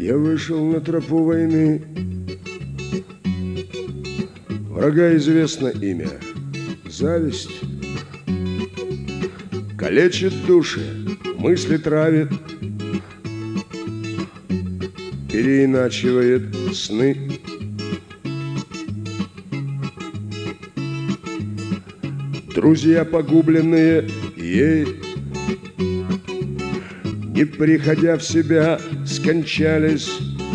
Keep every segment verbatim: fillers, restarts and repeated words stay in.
Я вышел на тропу войны. Врага известно имя — зависть. Калечит души, мысли травит, переиначивает сны. Друзья, погубленные ей, не приходя в себя, скончались,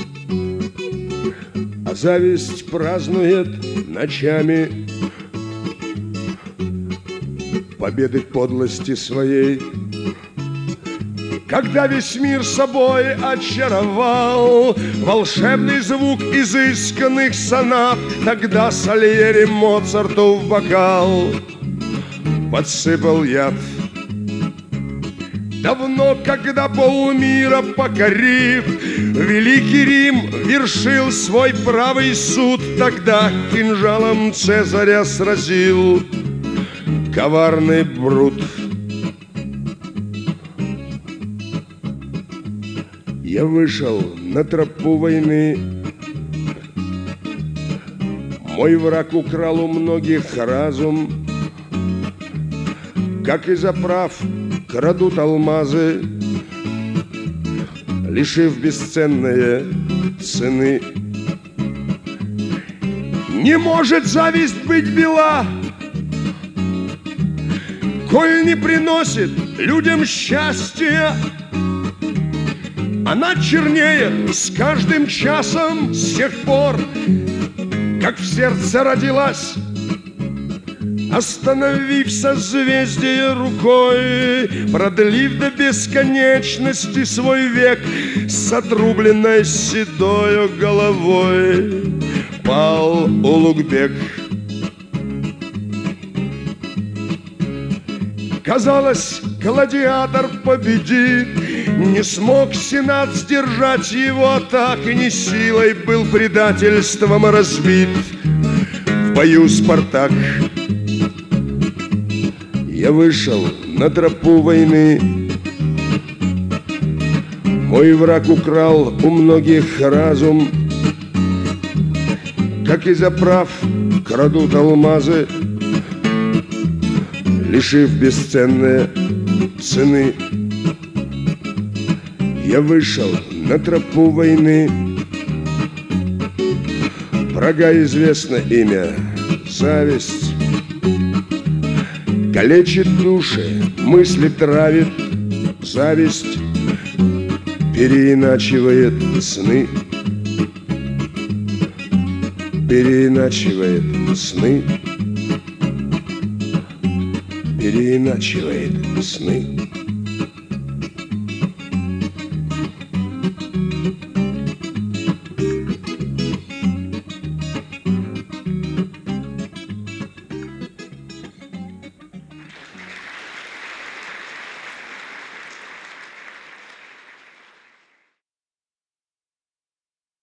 а зависть празднует ночами победы подлости своей. Когда весь мир собой очаровал волшебный звук изысканных сонат, тогда Сальери Моцарту в бокал подсыпал яд. Давно, когда полмира покорив, Великий Рим вершил свой правый суд, тогда кинжалом Цезаря сразил коварный Брут. Я вышел на тропу войны. Мой враг украл у многих разум, как из оправ крадут алмазы, лишив бесценные цены. Не может зависть быть бела, коль не приносит людям счастья. Она чернеет с каждым часом с тех пор, как в сердце родилась, остановив созвездие рукой, продлив до бесконечности свой век, с отрубленной седою головой пал Улугбек. Казалось, гладиатор победит, не смог Сенат сдержать его, так и не силой был предательством разбит в бою Спартак. Я вышел на тропу войны. Мой враг украл у многих разум, как из оправ крадут алмазы, лишив бесценные цены. Я вышел на тропу войны. Врага известно имя — зависть. Калечит души, мысли травит, зависть переиначивает сны. Переиначивает сны. Переиначивает сны.